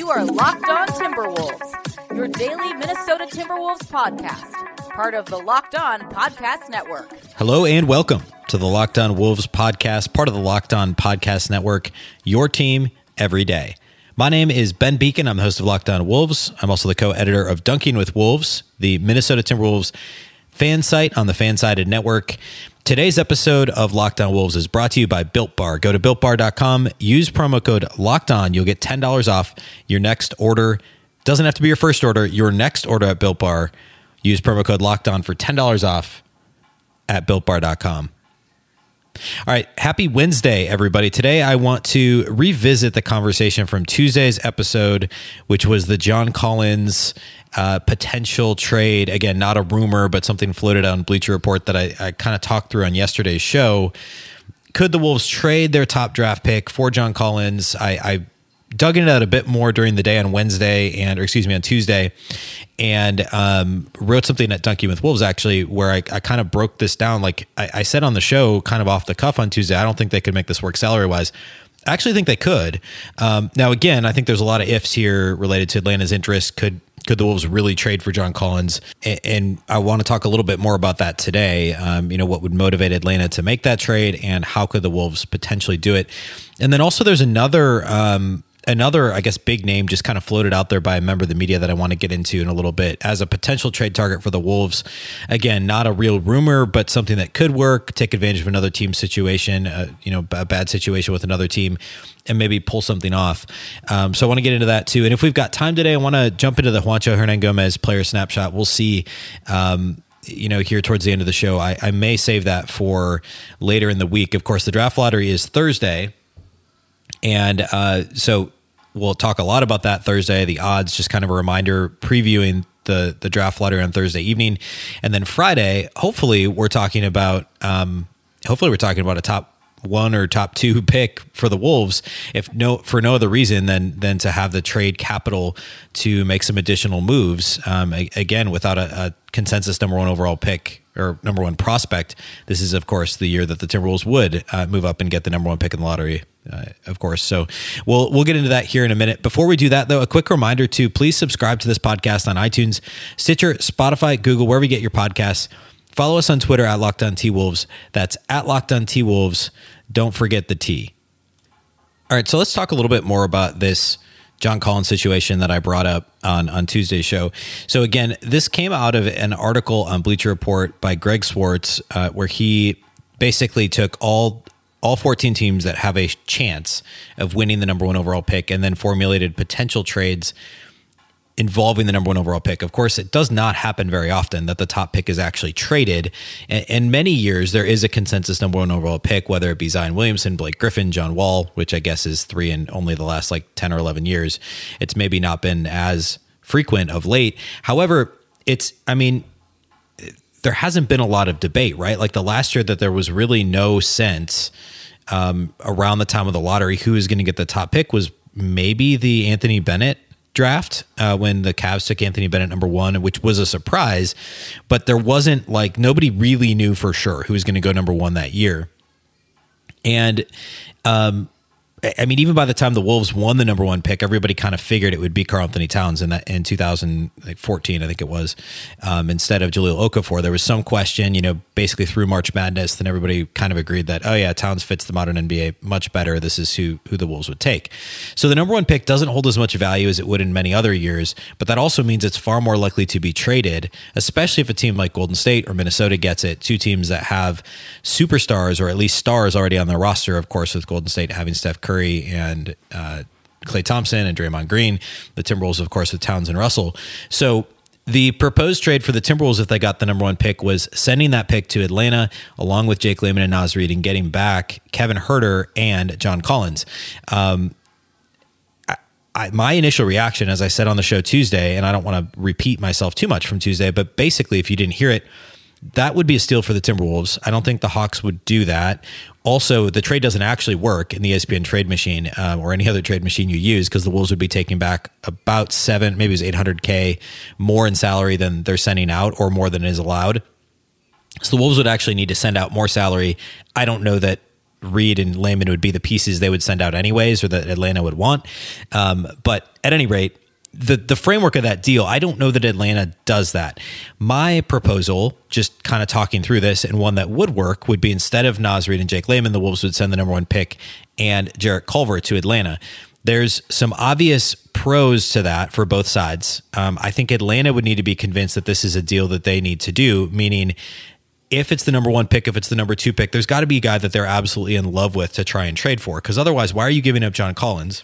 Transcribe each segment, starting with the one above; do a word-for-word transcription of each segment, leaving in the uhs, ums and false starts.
You are Locked On Timberwolves, your daily Minnesota Timberwolves podcast, part of the Locked On Podcast Network. Hello and welcome to the Locked On Wolves podcast, part of the Locked On Podcast Network, your team every day. My name is Ben Beacon. I'm the host of Locked On Wolves. I'm also the co-editor of Dunking with Wolves, the Minnesota Timberwolves fan site on the Fansided Network. Today's episode of Locked On Wolves is brought to you by Built Bar. Go to built bar dot com, use promo code Locked On. You'll get ten dollars off your next order. Doesn't have to be your first order, your next order at Built Bar. Use promo code Locked On for ten dollars off at built bar dot com. All right, happy Wednesday, everybody. Today, I want to revisit the conversation from Tuesday's episode, which was the John Collins uh, potential trade. Again, not a rumor, but something floated on Bleacher Report that I, I kind of talked through on yesterday's show. Could the Wolves trade their top draft pick for John Collins? I, I dug into that a bit more during the day on Wednesday and, or excuse me, on Tuesday, and um, wrote something at Dunking with Wolves actually, where I, I kind of broke this down. Like I, I said on the show, kind of off the cuff on Tuesday, I don't think they could make this work salary wise. I actually think they could. Um, now, again, I think there's a lot of ifs here related to Atlanta's interest. Could could the Wolves really trade for John Collins? And, and I want to talk a little bit more about that today. Um, you know, what would motivate Atlanta to make that trade, and how could the Wolves potentially do it? And then also, there's another. Um, Another, I guess, big name just kind of floated out there by a member of the media that I want to get into in a little bit as a potential trade target for the Wolves. Again, not a real rumor, but something that could work, take advantage of another team situation, uh, you know, a bad situation with another team, and maybe pull something off. Um, so I want to get into that too. And if we've got time today, I want to jump into the Juancho Hernangomez player snapshot. We'll see. Um, you know, here towards the end of the show, I, I may save that for later in the week. Of course, the draft lottery is Thursday. And uh, so we'll talk a lot about that Thursday, the odds, just kind of a reminder, previewing the the draft lottery on Thursday evening. And then Friday, hopefully we're talking about, um, hopefully we're talking about a top one or top two pick for the Wolves, if no, for no other reason than, than to have the trade capital to make some additional moves. Um, a, again, without a, a consensus number one overall pick or number one prospect. This is, of course, the year that the Timberwolves would uh, move up and get the number one pick in the lottery. Uh, of course. So we'll we'll get into that here in a minute. Before we do that, though, a quick reminder to please subscribe to this podcast on iTunes, Stitcher, Spotify, Google, wherever you get your podcasts. Follow us on Twitter at Locked On T-Wolves. That's at Locked On T-Wolves. Don't forget the T. All right, so let's talk a little bit more about this John Collins situation that I brought up on, on Tuesday's show. So again, this came out of an article on Bleacher Report by Greg Swartz, uh, where he basically took all all fourteen teams that have a chance of winning the number one overall pick and then formulated potential trades involving the number one overall pick. Of course, it does not happen very often that the top pick is actually traded. And in many years, there is a consensus number one overall pick, whether it be Zion Williamson, Blake Griffin, John Wall, which I guess is three in only the last like ten or eleven years. It's maybe not been as frequent of late. However, it's, I mean, there hasn't been a lot of debate, right? Like the last year that there was really no sense um, around the time of the lottery who is going to get the top pick was maybe the Anthony Bennett draft uh, when the Cavs took Anthony Bennett number one, which was a surprise, but there wasn't like, nobody really knew for sure who was going to go number one that year. And um, I mean, even by the time the Wolves won the number one pick, everybody kind of figured it would be Karl-Anthony Towns in that in two thousand fourteen, I think it was, um, instead of Jahlil Okafor. There was some question, you know, basically through March Madness, then everybody kind of agreed that, oh yeah, Towns fits the modern N B A much better. This is who who the Wolves would take. So the number one pick doesn't hold as much value as it would in many other years, but that also means it's far more likely to be traded, especially if a team like Golden State or Minnesota gets it, two teams that have superstars or at least stars already on their roster, of course, with Golden State having Steph Curry and uh, Klay Thompson and Draymond Green, the Timberwolves, of course, with Towns and Russell. So the proposed trade for the Timberwolves, if they got the number one pick, was sending that pick to Atlanta along with Jake Layman and Naz Reid and getting back Kevin Huerter and John Collins. Um, I, I, my initial reaction, as I said on the show Tuesday, and I don't want to repeat myself too much from Tuesday, but basically, if you didn't hear it, that would be a steal for the Timberwolves. I don't think the Hawks would do that. Also, the trade doesn't actually work in the E S P N trade machine um, or any other trade machine you use, because the Wolves would be taking back about seven, maybe it was eight hundred K more in salary than they're sending out, or more than is allowed. So the Wolves would actually need to send out more salary. I don't know that Reed and Layman would be the pieces they would send out anyways, or that Atlanta would want. Um, but at any rate, the the framework of that deal, I don't know that Atlanta does that. My proposal, just kind of talking through this, and one that would work, would be instead of Naz Reid and Jake Layman, the Wolves would send the number one pick and Jarrett Culver to Atlanta. There's some obvious pros to that for both sides. Um, I think Atlanta would need to be convinced that this is a deal that they need to do, meaning if it's the number one pick, if it's the number two pick, there's got to be a guy that they're absolutely in love with to try and trade for. Because otherwise, why are you giving up John Collins,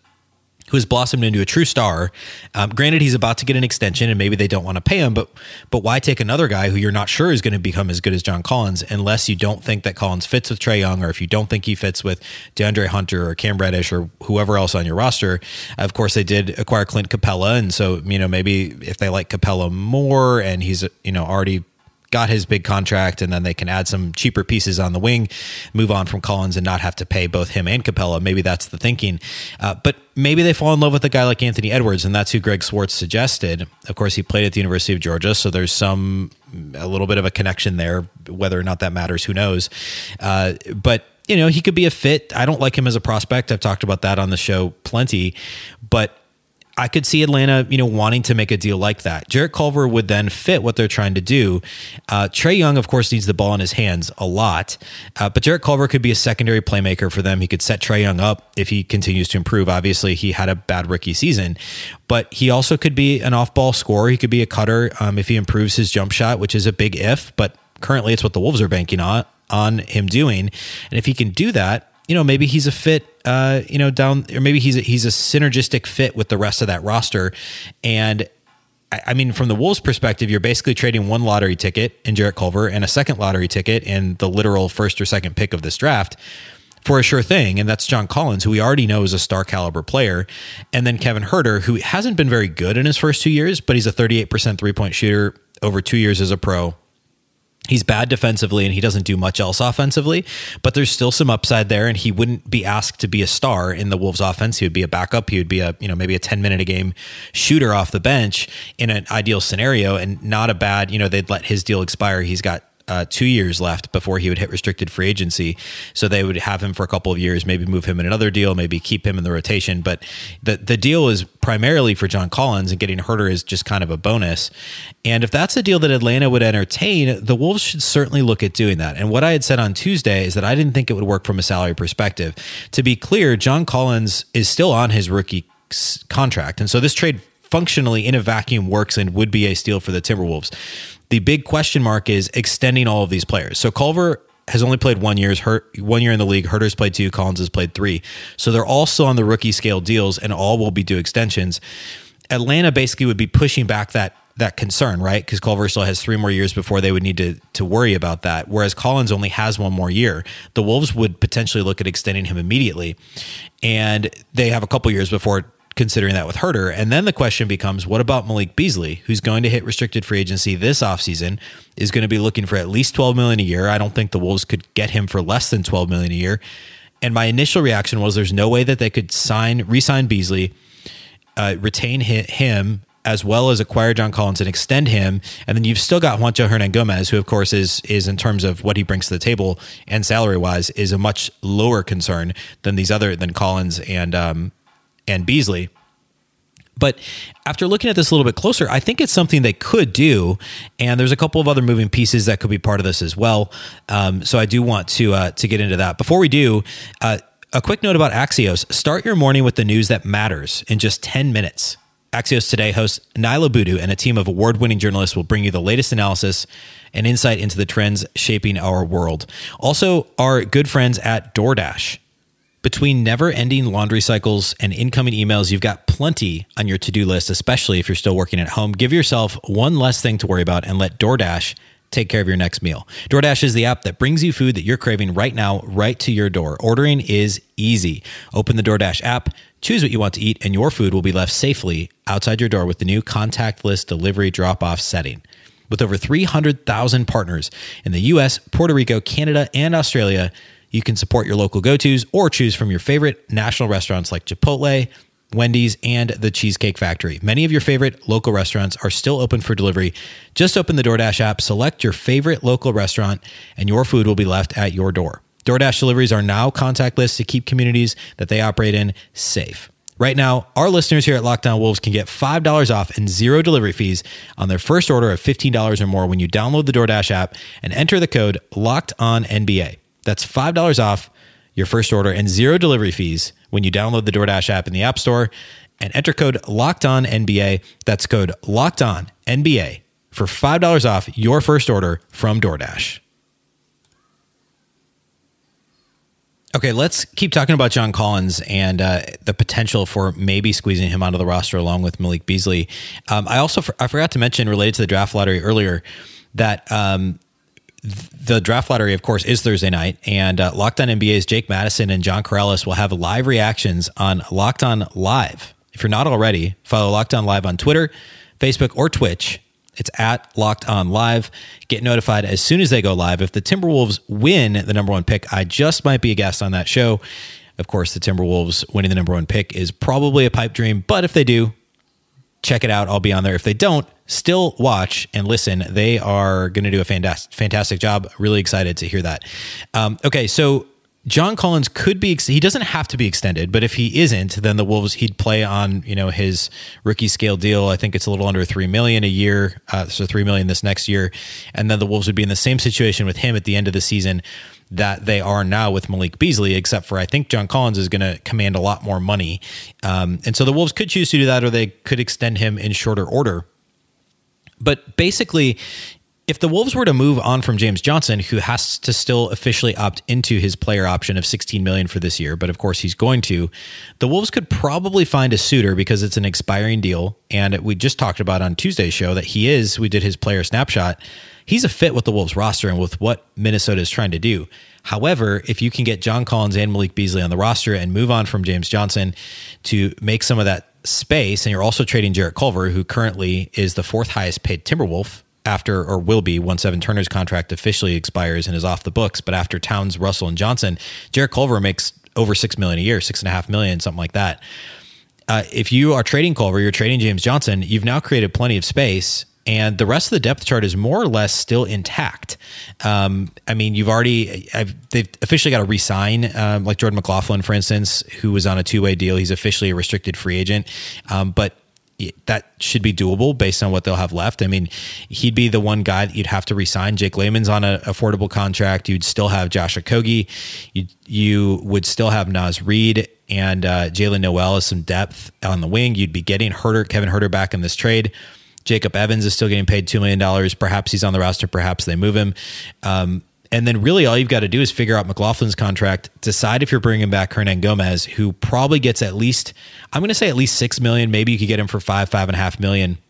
who has blossomed into a true star? Um, granted, he's about to get an extension and maybe they don't want to pay him, but but why take another guy who you're not sure is going to become as good as John Collins unless you don't think that Collins fits with Trae Young, or if you don't think he fits with DeAndre Hunter or Cam Reddish or whoever else on your roster. Of course, they did acquire Clint Capella, and so, you know, maybe if they like Capella more and he's, you know, already got his big contract, and then they can add some cheaper pieces on the wing, move on from Collins and not have to pay both him and Capella. Maybe that's the thinking. Uh, but maybe they fall in love with a guy like Anthony Edwards, and that's who Greg Swartz suggested. Of course, he played at the University of Georgia, so there's some, a little bit of a connection there. Whether or not that matters, who knows? Uh, but, you know, he could be a fit. I don't like him as a prospect. I've talked about that on the show plenty, but I could see Atlanta, you know, wanting to make a deal like that. Jarrett Culver would then fit what they're trying to do. Uh, Trae Young, of course, needs the ball in his hands a lot, uh, but Jarrett Culver could be a secondary playmaker for them. He could set Trae Young up if he continues to improve. Obviously, he had a bad rookie season, but he also could be an off-ball scorer. He could be a cutter um, if he improves his jump shot, which is a big if, but currently it's what the Wolves are banking on, on him doing. And if he can do that, you know, maybe he's a fit, uh, you know, down, or maybe he's a, he's a synergistic fit with the rest of that roster. And I, I mean, from the Wolves' perspective, you're basically trading one lottery ticket in Jarrett Culver and a second lottery ticket in the literal first or second pick of this draft for a sure thing. And that's John Collins, who we already know is a star caliber player. And then Kevin Huerter, who hasn't been very good in his first two years, but he's a thirty-eight percent three-point shooter over two years as a pro. He's bad defensively and he doesn't do much else offensively, but there's still some upside there, and he wouldn't be asked to be a star in the Wolves offense. He would be a backup. He would be a, you know, maybe a ten minute a game shooter off the bench in an ideal scenario, and not a bad, you know, they'd let his deal expire. He's got Uh, two years left before he would hit restricted free agency. So they would have him for a couple of years, maybe move him in another deal, maybe keep him in the rotation. But the the deal is primarily for John Collins, and getting Huerter is just kind of a bonus. And if that's a deal that Atlanta would entertain, the Wolves should certainly look at doing that. And what I had said on Tuesday is that I didn't think it would work from a salary perspective. To be clear, John Collins is still on his rookie contract. And so this trade functionally in a vacuum works and would be a steal for the Timberwolves. The big question mark is extending all of these players. So Culver has only played one year's hurt one year in the league. Huerter's played two. Collins has played three. So they're all still on the rookie scale deals, and all will be due extensions. Atlanta basically would be pushing back that that concern, right? Because Culver still has three more years before they would need to to worry about that. Whereas Collins only has one more year. The Wolves would potentially look at extending him immediately, and they have a couple years before considering that with Huerter. And then the question becomes, what about Malik Beasley, who's going to hit restricted free agency this offseason, is going to be looking for at least twelve million dollars a year. I don't think the Wolves could get him for less than twelve million dollars a year. And my initial reaction was there's no way that they could sign, re-sign Beasley, uh, retain him, as well as acquire John Collins and extend him. And then you've still got Juancho Hernangomez, who of course is, is in terms of what he brings to the table and salary wise, is a much lower concern than these other, than Collins and, um, and Beasley. But after looking at this a little bit closer, I think it's something they could do. And there's a couple of other moving pieces that could be part of this as well. Um, so I do want to uh, to get into that. Before we do, uh, a quick note about Axios. Start your morning with the news that matters in just ten minutes. Axios Today host Nyla Boodoo and a team of award-winning journalists will bring you the latest analysis and insight into the trends shaping our world. Also, our good friends at DoorDash. Between never-ending laundry cycles and incoming emails, you've got plenty on your to-do list, especially if you're still working at home. Give yourself one less thing to worry about and let DoorDash take care of your next meal. DoorDash is the app that brings you food that you're craving right now, right to your door. Ordering is easy. Open the DoorDash app, choose what you want to eat, and your food will be left safely outside your door with the new contactless delivery drop-off setting. With over three hundred thousand partners in the U S, Puerto Rico, Canada, and Australia, you can support your local go-tos or choose from your favorite national restaurants like Chipotle, Wendy's, and the Cheesecake Factory. Many of your favorite local restaurants are still open for delivery. Just open the DoorDash app, select your favorite local restaurant, and your food will be left at your door. DoorDash deliveries are now contactless to keep communities that they operate in safe. Right now, our listeners here at Locked On Wolves can get five dollars off and zero delivery fees on their first order of fifteen dollars or more when you download the DoorDash app and enter the code LOCKEDONNBA. That's five dollars off your first order and zero delivery fees when you download the DoorDash app in the App Store and enter code LOCKEDONNBA. That's code LOCKEDONNBA for five dollars off your first order from DoorDash. Okay, let's keep talking about John Collins and uh, the potential for maybe squeezing him onto the roster along with Malik Beasley. Um, I also I forgot to mention, related to the draft lottery earlier, that um, th- the draft lottery, of course, is Thursday night, and uh, Locked On N B A's Jake Madison and John Corrales will have live reactions on Locked On Live. If you're not already, follow Locked On Live on Twitter, Facebook, or Twitch. It's at Locked On Live. Get notified as soon as they go live. If the Timberwolves win the number one pick, I just might be a guest on that show. Of course, the Timberwolves winning the number one pick is probably a pipe dream, but if they do, check it out. I'll be on there. If they don't, still watch and listen. They are going to do a fantastic, fantastic job. Really excited to hear that. Um, okay, so John Collins could be, he doesn't have to be extended, but if he isn't, then the Wolves, he'd play on, you know, his rookie scale deal. I think it's a little under three million dollars a year. Uh, so three million dollars this next year. And then the Wolves would be in the same situation with him at the end of the season that they are now with Malik Beasley, except for I think John Collins is going to command a lot more money. Um, and so the Wolves could choose to do that, or they could extend him in shorter order. But basically, if the Wolves were to move on from James Johnson, who has to still officially opt into his player option of sixteen million dollars for this year, but of course he's going to, the Wolves could probably find a suitor because it's an expiring deal. And we just talked about on Tuesday's show that he is, we did his player snapshot. He's a fit with the Wolves roster and with what Minnesota is trying to do. However, if you can get John Collins and Malik Beasley on the roster and move on from James Johnson to make some of that space, and you're also trading Jarrett Culver, who currently is the fourth highest paid Timberwolf, after, or will be, once Evan Turner's contract officially expires and is off the books. But after Towns, Russell, and Johnson, Jarrett Culver makes over six million dollars a year, six and a half million, something like that. Uh, if you are trading Culver, you're trading James Johnson, you've now created plenty of space, and the rest of the depth chart is more or less still intact. Um, I mean, you've already, I've, they've officially got to re-sign, um, like Jordan McLaughlin, for instance, who was on a two-way deal. He's officially a restricted free agent. Um, but that should be doable based on what they'll have left. I mean, he'd be the one guy that you'd have to resign. Jake Layman's on an affordable contract. You'd still have Josh Okogie. You you would still have Naz Reid and uh, Jalen Noel as some depth on the wing. You'd be getting Huerter, Kevin Huerter back in this trade. Jacob Evans is still getting paid two million dollars. Perhaps he's on the roster. Perhaps they move him. Um, And then really all you've got to do is figure out McLaughlin's contract, decide if you're bringing back Hernan Gomez, who probably gets at least, I'm going to say at least six million. Maybe you could get him for five, five and a half million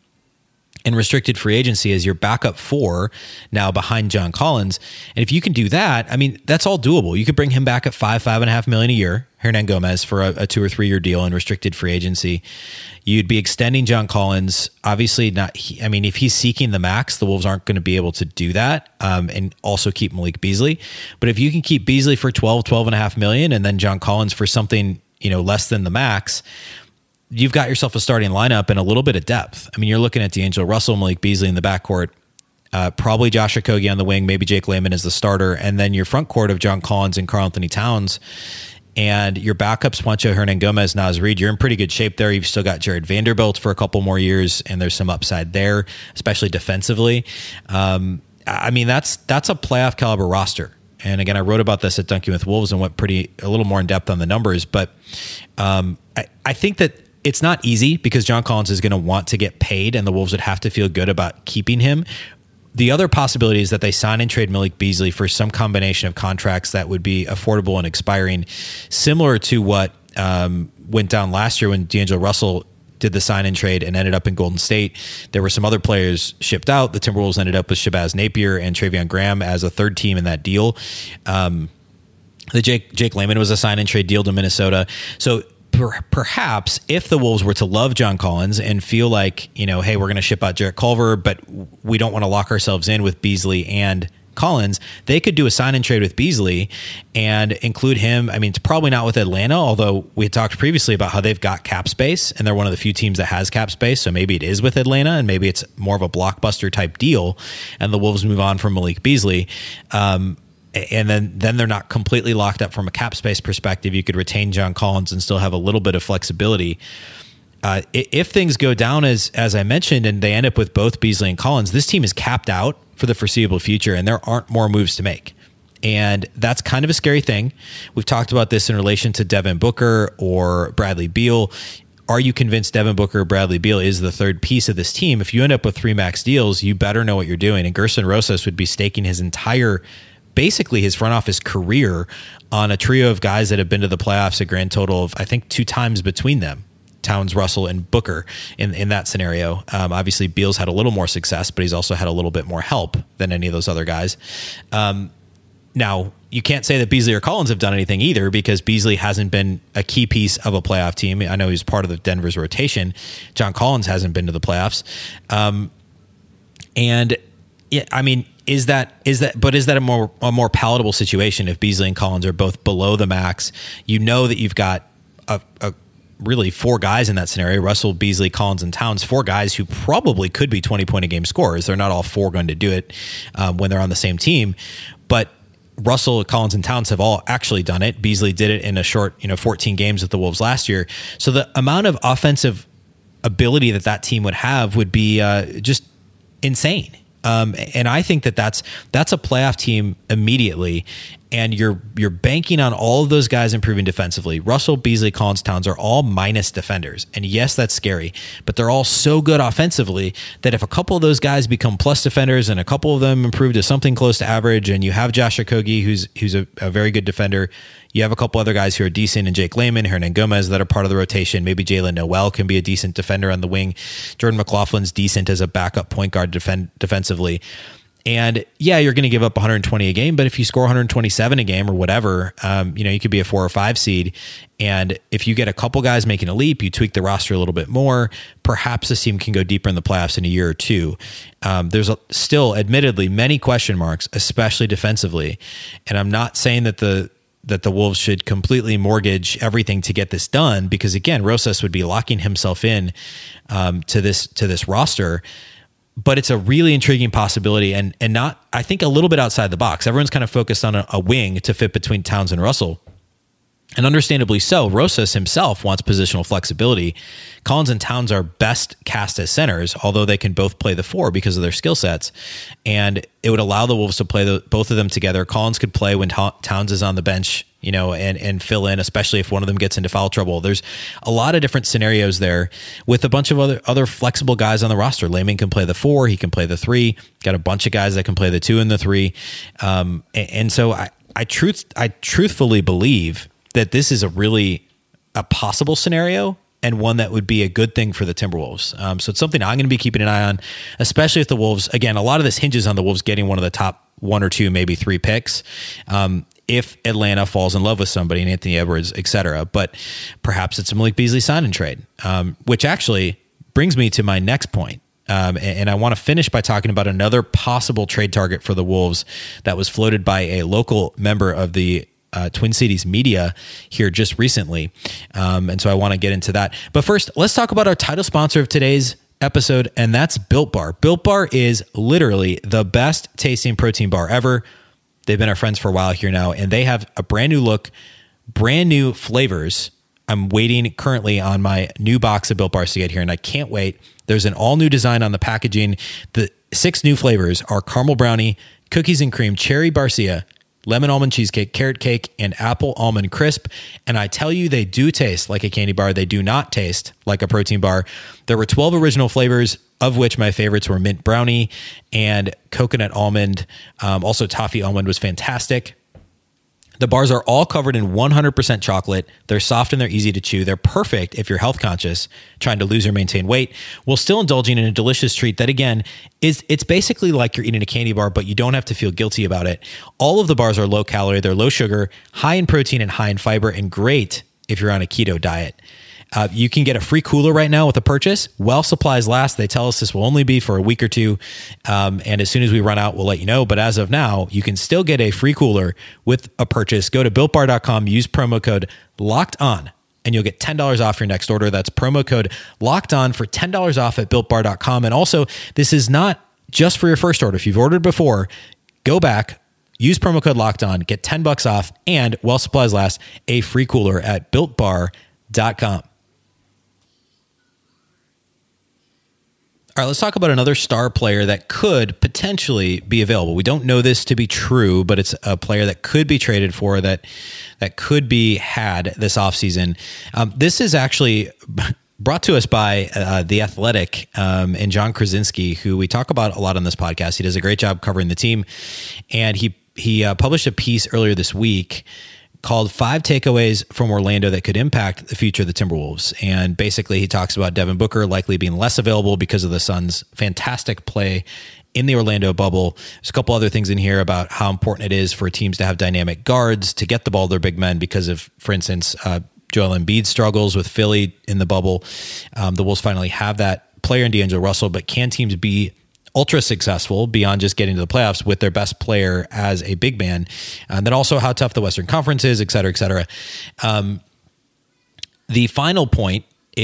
in restricted free agency as your backup four now behind John Collins. And if you can do that, I mean, that's all doable. You could bring him back at five, five and a half million a year, Hernan Gomez, for a, a two or three year deal in restricted free agency. You'd be extending John Collins. Obviously not. He, I mean, if he's seeking the max, the Wolves aren't going to be able to do that. Um, and also keep Malik Beasley. But if you can keep Beasley for twelve, twelve and a half million, and then John Collins for something, you know, less than the max, you've got yourself a starting lineup and a little bit of depth. I mean, you're looking at D'Angelo Russell, Malik Beasley in the backcourt, uh, probably Josh Okogie on the wing, maybe Jake Layman as the starter, and then your front court of John Collins and Karl-Anthony Towns, and your backups, Juancho Hernan Gomez, Naz Reid. You're in pretty good shape there. You've still got Jared Vanderbilt for a couple more years, and there's some upside there, especially defensively. Um, I mean, that's that's a playoff caliber roster. And again, I wrote about this at Dunking with Wolves and went pretty a little more in depth on the numbers, but um, I, I think that it's not easy because John Collins is going to want to get paid and the Wolves would have to feel good about keeping him. The other possibility is that they sign and trade Malik Beasley for some combination of contracts that would be affordable and expiring, similar to what um, went down last year when D'Angelo Russell did the sign and trade and ended up in Golden State. There were some other players shipped out. The Timberwolves ended up with Shabazz Napier and Travion Graham as a third team in that deal. Um, the Jake Jake Layman was a sign and trade deal to Minnesota. So per, perhaps if the Wolves were to love John Collins and feel like, you know, hey, we're going to ship out Jarrett Culver, but we don't want to lock ourselves in with Beasley and Collins, they could do a sign and trade with Beasley and include him. I mean, it's probably not with Atlanta, although we had talked previously about how they've got cap space and they're one of the few teams that has cap space. So maybe it is with Atlanta and maybe it's more of a blockbuster type deal and the Wolves move on from Malik Beasley. Um, and then then they're not completely locked up from a cap space perspective. You could retain John Collins and still have a little bit of flexibility. Uh, if things go down as as I mentioned, and they end up with both Beasley and Collins, this team is capped out for the foreseeable future, and there aren't more moves to make. And that's kind of a scary thing. We've talked about this in relation to Devin Booker or Bradley Beal. Are you convinced Devin Booker or Bradley Beal is the third piece of this team? If you end up with three max deals, you better know what you're doing. And Gerson Rosas would be staking his entire, basically his front office career on a trio of guys that have been to the playoffs, a grand total of, I think, two times between them. Towns, Russell, and Booker in, in that scenario. Um, obviously, Beal's had a little more success, but he's also had a little bit more help than any of those other guys. Um, now, you can't say that Beasley or Collins have done anything either, because Beasley hasn't been a key piece of a playoff team. I know he's part of the Denver's rotation. John Collins hasn't been to the playoffs. Um, and yeah, I mean, is that is that? But is that a more a more palatable situation if Beasley and Collins are both below the max? You know that you've got a, a really four guys in that scenario: Russell, Beasley, Collins, and Towns. Four guys who probably could be twenty point a game scorers. They're not all four going to do it um, when they're on the same team, but Russell, Collins, and Towns have all actually done it. Beasley did it in a short, you know, fourteen games with the Wolves last year. So the amount of offensive ability that that team would have would be uh, just insane. Um, and I think that that's that's a playoff team immediately. And you're you're banking on all of those guys improving defensively. Russell, Beasley, Collins, Towns are all minus defenders. And yes, that's scary, but they're all so good offensively that if a couple of those guys become plus defenders and a couple of them improve to something close to average, and you have Josh Okogie, who's who's a, a very good defender, you have a couple other guys who are decent, and Jake Layman, Hernan Gomez, that are part of the rotation. Maybe Jalen Noel can be a decent defender on the wing. Jordan McLaughlin's decent as a backup point guard defend, defensively. And yeah, you're going to give up one hundred twenty a game, but if you score one hundred twenty-seven a game or whatever, um, you know, you could be a four or five seed. And if you get a couple guys making a leap, you tweak the roster a little bit more, perhaps this team can go deeper in the playoffs in a year or two. Um, there's a, still, admittedly, many question marks, especially defensively. And I'm not saying that the that the Wolves should completely mortgage everything to get this done, because again, Rosas would be locking himself in um, to this to this roster. But it's a really intriguing possibility, and and not, I think, a little bit outside the box. Everyone's kind of focused on a, a wing to fit between Towns and Russell. And understandably so. Rosas himself wants positional flexibility. Collins and Towns are best cast as centers, although they can both play the four because of their skill sets. And it would allow the Wolves to play the, both of them together. Collins could play when Towns is on the bench, you know, and, and fill in, especially if one of them gets into foul trouble. There's a lot of different scenarios there with a bunch of other, other flexible guys on the roster. Layman can play the four. He can play the three. Got a bunch of guys that can play the two and the three. Um, and, and so I, I truth, I truthfully believe that this is a really a possible scenario, and one that would be a good thing for the Timberwolves. Um, so it's something I'm going to be keeping an eye on, especially if the Wolves, again, a lot of this hinges on the Wolves getting one of the top one or two, maybe three picks. Um, if Atlanta falls in love with somebody, and Anthony Edwards, et cetera, but perhaps it's a Malik Beasley sign and trade, um, which actually brings me to my next point. Um, and, and I want to finish by talking about another possible trade target for the Wolves that was floated by a local member of the Uh, Twin Cities media here just recently. Um, and so I want to get into that. But first, let's talk about our title sponsor of today's episode, and that's Built Bar. Built Bar is literally the best tasting protein bar ever. They've been our friends for a while here now, and they have a brand new look, brand new flavors. I'm waiting currently on my new box of Built Bars to get here, and I can't wait. There's an all new design on the packaging. The six new flavors are caramel brownie, cookies and cream, cherry barcia, lemon almond cheesecake, carrot cake, and apple almond crisp. And I tell you, they do taste like a candy bar. They do not taste like a protein bar. There were twelve original flavors, of which my favorites were mint brownie and coconut almond. Um, also, toffee almond was fantastic. The bars are all covered in one hundred percent chocolate. They're soft and they're easy to chew. They're perfect if you're health conscious, trying to lose or maintain weight, while still indulging in a delicious treat that, again, is it's basically like you're eating a candy bar, but you don't have to feel guilty about it. All of the bars are low calorie, they're low sugar, high in protein and high in fiber, and great if you're on a keto diet. Uh, you can get a free cooler right now with a purchase while supplies last. They tell us this will only be for a week or two. Um, and as soon as we run out, we'll let you know. But as of now, you can still get a free cooler with a purchase. Go to built bar dot com, use promo code locked on, and you'll get ten dollars off your next order. That's promo code locked on for ten dollars off at built bar dot com. And also, this is not just for your first order. If you've ordered before, go back, Use promo code Locked On, get ten bucks off, and while supplies last, a free cooler at built bar dot com. All right, let's talk about another star player that could potentially be available. We don't know this to be true, but it's a player that could be traded for, that that could be had this offseason. Um, this is actually brought to us by uh, The Athletic um, and John Krasinski, who we talk about a lot on this podcast. He does a great job covering the team, and he he uh, published a piece earlier this week called Five Takeaways from Orlando That Could Impact the Future of the Timberwolves. And basically he talks about Devin Booker likely being less available because of the Suns' fantastic play in the Orlando bubble. There's a couple other things in here about how important it is for teams to have dynamic guards to get the ball to their big men because of, for instance, uh, Joel Embiid struggles with Philly in the bubble. Um, the Wolves finally have that player in D'Angelo Russell, but can teams be ultra successful beyond just getting to the playoffs with their best player as a big man? And then also how tough the Western Conference is, et cetera, et cetera. Um, the final point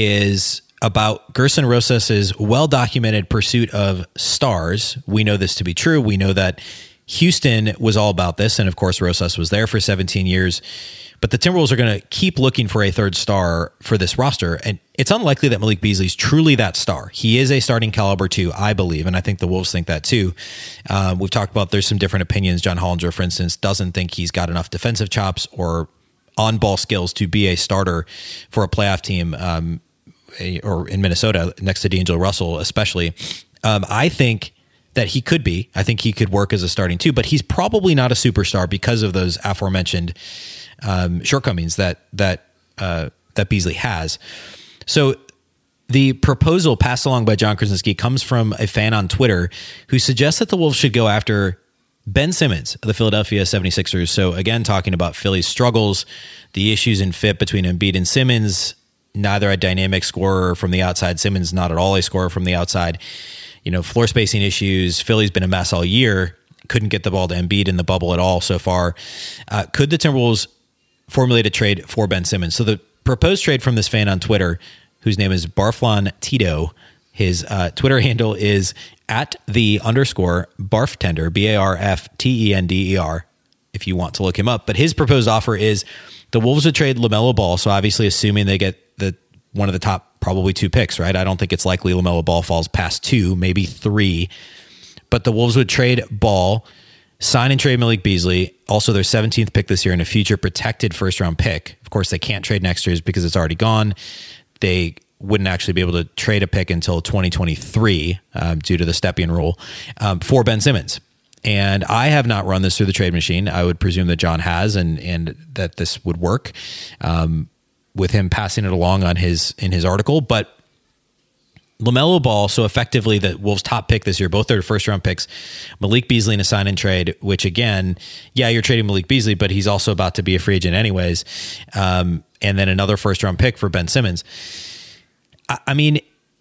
is about Gerson Rosas' well-documented pursuit of stars. We know this to be true. We know that Houston was all about this. And of course, Rosas was there for seventeen years. But the Timberwolves are going to keep looking for a third star for this roster. And it's unlikely that Malik Beasley is truly that star. He is a starting caliber too, I believe. And I think the Wolves think that too. Um, we've talked about there's some different opinions. John Hollinger, for instance, doesn't think he's got enough defensive chops or on-ball skills to be a starter for a playoff team, um, a, or in Minnesota next to D'Angelo Russell, especially. Um, I think that he could be. I think he could work as a starting too, but he's probably not a superstar because of those aforementioned um, shortcomings that that uh, that Beasley has. So the proposal passed along by John Krasinski comes from a fan on Twitter who suggests that the Wolves should go after Ben Simmons of the Philadelphia seventy-sixers. So again, talking about Philly's struggles, the issues in fit between Embiid and Simmons, neither a dynamic scorer from the outside. Simmons not at all a scorer from the outside. You know, floor spacing issues. Philly's been a mess all year. Couldn't get the ball to Embiid in the bubble at all so far. Uh, could the Timberwolves formulate a trade for Ben Simmons? So the proposed trade from this fan on Twitter, whose name is Barflon Tito, his uh, Twitter handle is at the underscore barftender, B A R F T E N D E R, if you want to look him up. But his proposed offer is the Wolves would trade LaMelo Ball. So obviously assuming they get the one of the top probably two picks, right? I don't think it's likely LaMelo Ball falls past two, maybe three. But the Wolves would trade Ball, sign and trade Malik Beasley, also their seventeenth pick this year and a future protected first-round pick. Of course, they can't trade next year's because it's already gone. They wouldn't actually be able to trade a pick until twenty twenty-three um, due to the Stepien rule um, for Ben Simmons. And I have not run this through the trade machine. I would presume that John has, and and that this would work um, with him passing it along on his in his article. But LaMelo Ball, so effectively the Wolves' top pick this year, both their first-round picks, Malik Beasley in a sign-and-trade, which again, yeah, you're trading Malik Beasley, but he's also about to be a free agent anyways. Um, and then another first-round pick for Ben Simmons. I, I mean,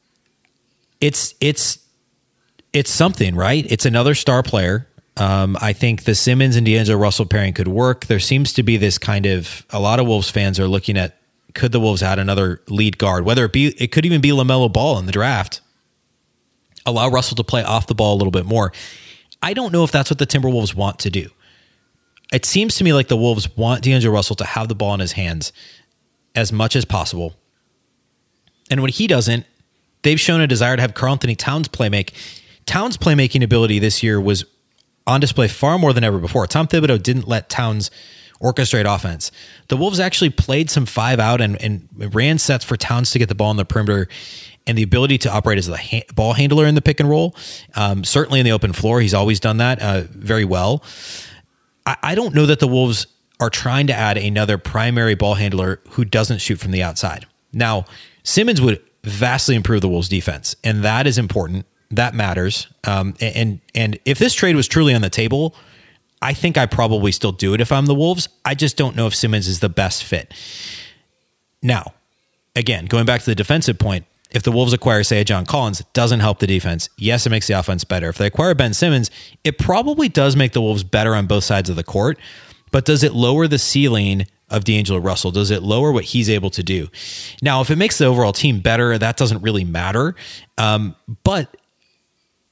it's it's it's something, right? It's another star player. Um, I think the Simmons and D'Angelo Russell pairing could work. There seems to be this kind of, a lot of Wolves fans are looking at, could the Wolves add another lead guard? Whether it be, it could even be LaMelo Ball in the draft. Allow Russell to play off the ball a little bit more. I don't know if that's what the Timberwolves want to do. It seems to me like the Wolves want D'Angelo Russell to have the ball in his hands as much as possible. And when he doesn't, they've shown a desire to have Karl-Anthony Towns playmake. Towns' playmaking ability this year was on display far more than ever before. Tom Thibodeau didn't let Towns orchestrate offense. The Wolves actually played some five out and, and ran sets for Towns to get the ball in the perimeter, and the ability to operate as the ha- ball handler in the pick and roll. Um, certainly in the open floor, he's always done that uh, very well. I, I don't know that the Wolves are trying to add another primary ball handler who doesn't shoot from the outside. Now, Simmons would vastly improve the Wolves' defense, and that is important. That matters. Um, and and if this trade was truly on the table, I think I probably still do it if I'm the Wolves. I just don't know if Simmons is the best fit. Now, again, going back to the defensive point, if the Wolves acquire, say, a John Collins, it doesn't help the defense. Yes, it makes the offense better. If they acquire Ben Simmons, it probably does make the Wolves better on both sides of the court. But does it lower the ceiling of D'Angelo Russell? Does it lower what he's able to do? Now, if it makes the overall team better, that doesn't really matter. Um, but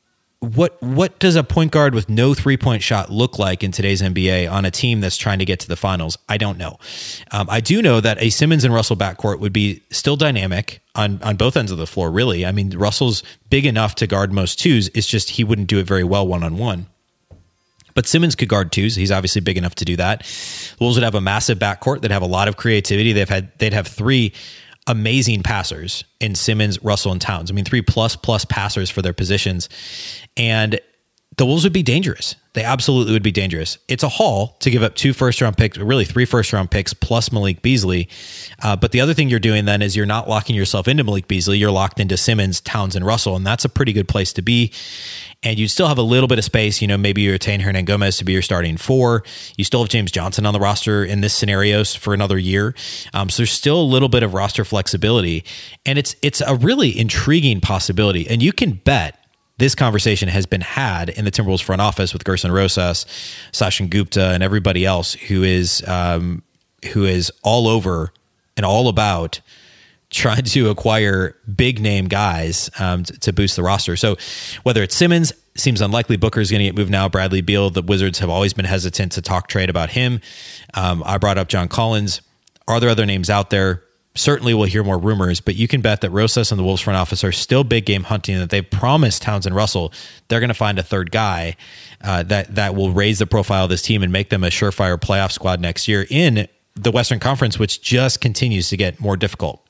what what does a point guard with no three-point shot look like in today's N B A on a team that's trying to get to the finals? I don't know. Um, I do know that a Simmons and Russell backcourt would be still dynamic on, on both ends of the floor, really. I mean, Russell's big enough to guard most twos. It's just he wouldn't do it very well one-on-one. But Simmons could guard twos. He's obviously big enough to do that. The Wolves would have a massive backcourt. They'd have a lot of creativity. They've had they'd have three amazing passers in Simmons, Russell, and Towns. I mean, three plus plus passers for their positions. And the Wolves would be dangerous. They absolutely would be dangerous. It's a haul to give up two first-round picks, really three first-round picks plus Malik Beasley. Uh, but the other thing you're doing then is you're not locking yourself into Malik Beasley. You're locked into Simmons, Towns, and Russell, and that's a pretty good place to be. And you still have a little bit of space. You know, maybe you retain Hernangomez to be your starting four. You still have James Johnson on the roster in this scenario for another year. Um, so there's still a little bit of roster flexibility. And it's it's a really intriguing possibility. And you can bet this conversation has been had in the Timberwolves front office with Gerson Rosas, Sachin Gupta, and everybody else who is um, who is all over and all about trying to acquire big name guys um, to, to boost the roster. So whether it's Simmons, seems unlikely. Booker's going to get moved now. Bradley Beal, the Wizards have always been hesitant to talk trade about him. Um, I brought up John Collins. Are there other names out there? Certainly we'll hear more rumors, but you can bet that Rosas and the Wolves front office are still big game hunting, that they've promised Towns and Russell they're going to find a third guy uh, that, that will raise the profile of this team and make them a surefire playoff squad next year in the Western Conference, which just continues to get more difficult.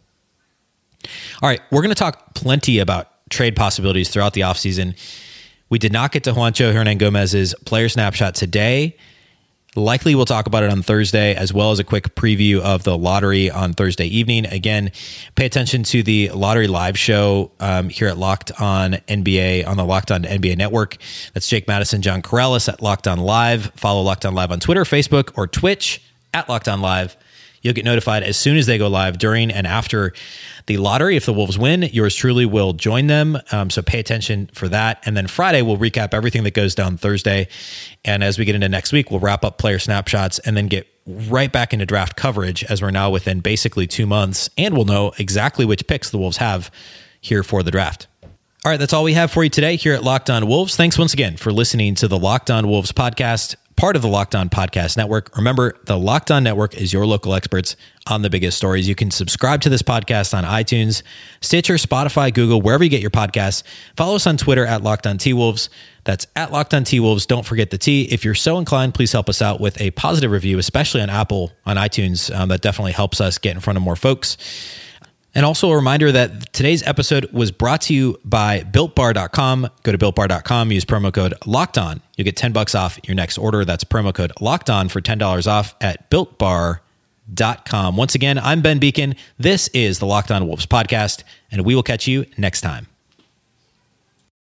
All right, we're going to talk plenty about trade possibilities throughout the offseason. We did not get to Juancho Hernangomez's player snapshot today. Likely we'll talk about it on Thursday, as well as a quick preview of the lottery on Thursday evening. Again, pay attention to the lottery live show um, here at Locked On N B A on the Locked On N B A Network. That's Jake Madison, John Corrales at Locked On Live. Follow Locked On Live on Twitter, Facebook, or Twitch at Locked On Live. You'll get notified as soon as they go live during and after the lottery. If the Wolves win, yours truly will join them. Um, so pay attention for that. And then Friday, we'll recap everything that goes down Thursday. And as we get into next week, we'll wrap up player snapshots and then get right back into draft coverage, as we're now within basically two months. And we'll know exactly which picks the Wolves have here for the draft. All right, that's all we have for you today here at Locked On Wolves. Thanks once again for listening to the Locked On Wolves podcast, part of the Locked On Podcast Network. Remember, the Locked On Network is your local experts on the biggest stories. You can subscribe to this podcast on iTunes, Stitcher, Spotify, Google, wherever you get your podcasts. Follow us on Twitter at Locked On T-Wolves. That's at Locked On T-Wolves. Don't forget the T. If you're so inclined, please help us out with a positive review, especially on Apple, on iTunes. Um, that definitely helps us get in front of more folks. And also a reminder that today's episode was brought to you by built bar dot com. Go to built bar dot com, use promo code LOCKEDON. You'll get ten bucks off your next order. That's promo code LOCKEDON for ten dollars off at built bar dot com. Once again, I'm Ben Beacon. This is the Locked On Wolves podcast, and we will catch you next time.